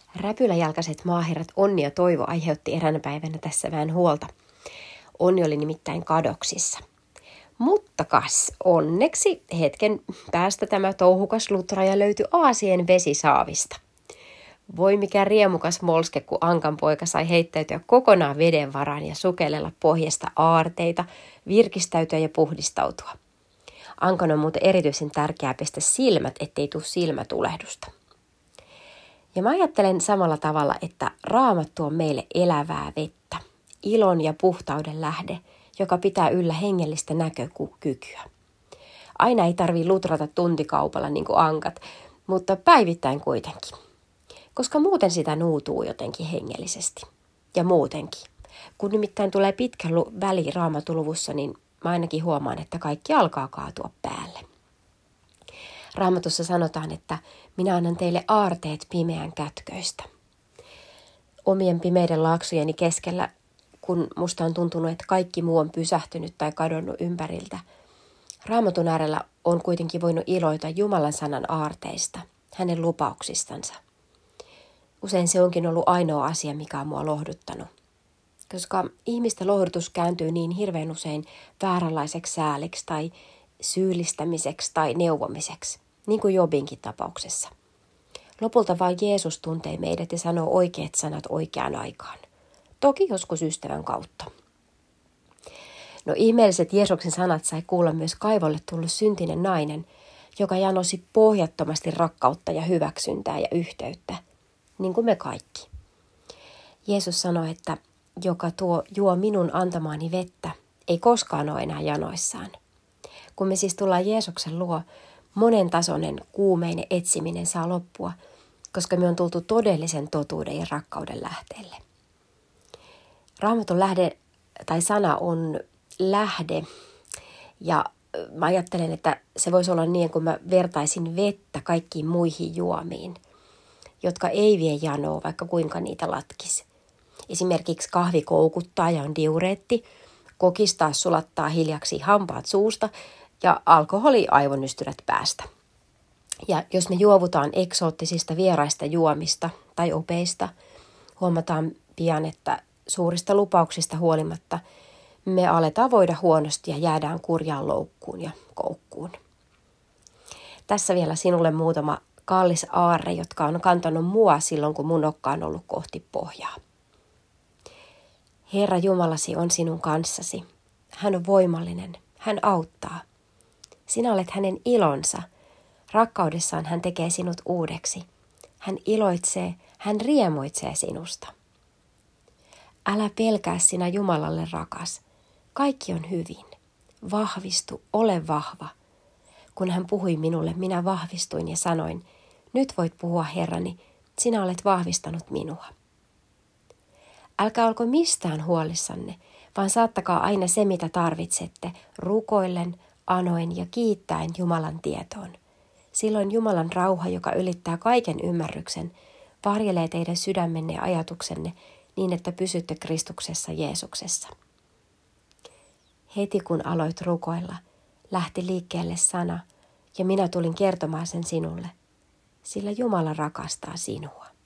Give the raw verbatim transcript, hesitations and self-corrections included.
Räpyläjalkaiset maaherrat Onni ja Toivo aiheutti eräänä päivänä tässä vähän huolta. Onni oli nimittäin kadoksissa. Mutta kas, onneksi hetken päästä tämä touhukas lutraaja löytyi aasien vesisaavista. Voi mikä riemukas molske, kun Ankan poika sai heittäytyä kokonaan veden varaan ja sukellella pohjasta aarteita, virkistäytyä ja puhdistautua. Ankan on muuten erityisen tärkeää pestä silmät, ettei tule silmätulehdusta. Ja mä ajattelen samalla tavalla, että Raamattu on meille elävää vettä, ilon ja puhtauden lähde, joka pitää yllä hengellistä näkökykyä. Aina ei tarvitse lutrata tuntikaupalla niin kuin ankat, mutta päivittäin kuitenkin. Koska muuten sitä nuutuu jotenkin hengellisesti. Ja muutenkin. Kun nimittäin tulee pitkä väli Raamatuluvussa, niin mä ainakin huomaan, että kaikki alkaa kaatua päälle. Raamatussa sanotaan, että minä annan teille aarteet pimeän kätköistä. Omien pimeiden laaksujeni keskellä, kun musta on tuntunut, että kaikki muu on pysähtynyt tai kadonnut ympäriltä, Raamatun äärellä on kuitenkin voinut iloita Jumalan sanan aarteista, hänen lupauksistansa. Usein se onkin ollut ainoa asia, mikä on mua lohduttanut. Koska ihmisten lohdutus kääntyy niin hirveän usein vääränlaiseksi sääliksi tai syyllistämiseksi tai neuvomiseksi, niin kuin Jobinkin tapauksessa. Lopulta vain Jeesus tuntee meidät ja sanoo oikeat sanat oikeaan aikaan. Toki joskus ystävän kautta. No ihmeelliset Jeesuksen sanat sai kuulla myös kaivolle tullut syntinen nainen, joka janosi pohjattomasti rakkautta ja hyväksyntää ja yhteyttä, niin kuin me kaikki. Jeesus sanoi, että joka tuo, juo minun antamaani vettä, ei koskaan ole enää janoissaan. Kun me siis tullaan Jeesuksen luo, monen tasoinen kuumeinen etsiminen saa loppua, koska me on tultu todellisen totuuden ja rakkauden lähteelle. Raamatun lähde tai sana on lähde ja mä ajattelen, että se voisi olla niin, kun mä vertaisin vettä kaikkiin muihin juomiin, jotka ei vie janoa, vaikka kuinka niitä latkisi. Esimerkiksi kahvi koukuttaa ja on diureetti, kokistaa sulattaa hiljaksi hampaat suusta ja alkoholi aivonystyrät päästä. Ja jos me juovutaan eksoottisista vieraista juomista tai opeista, huomataan pian, että suurista lupauksista huolimatta me aletaan voida huonosti ja jäädään kurjaan loukkuun ja koukkuun. Tässä vielä sinulle muutama kallis aarre, jotka on kantanut mua silloin, kun mun nokka on ollut kohti pohjaa. Herra Jumalasi on sinun kanssasi. Hän on voimallinen. Hän auttaa. Sinä olet hänen ilonsa. Rakkaudessaan hän tekee sinut uudeksi. Hän iloitsee, hän riemuitsee sinusta. Älä pelkää sinä Jumalalle rakas. Kaikki on hyvin. Vahvistu, ole vahva. Kun hän puhui minulle, minä vahvistuin ja sanoin, nyt voit puhua Herrani, sinä olet vahvistanut minua. Älkää olko mistään huolissanne, vaan saattakaa aina se, mitä tarvitsette, rukoillen, anoen ja kiittäen Jumalan tietoon. Silloin Jumalan rauha, joka ylittää kaiken ymmärryksen, varjelee teidän sydämenne ja ajatuksenne niin, että pysytte Kristuksessa Jeesuksessa. Heti kun aloit rukoilla, lähti liikkeelle sana, ja minä tulin kertomaan sen sinulle, sillä Jumala rakastaa sinua.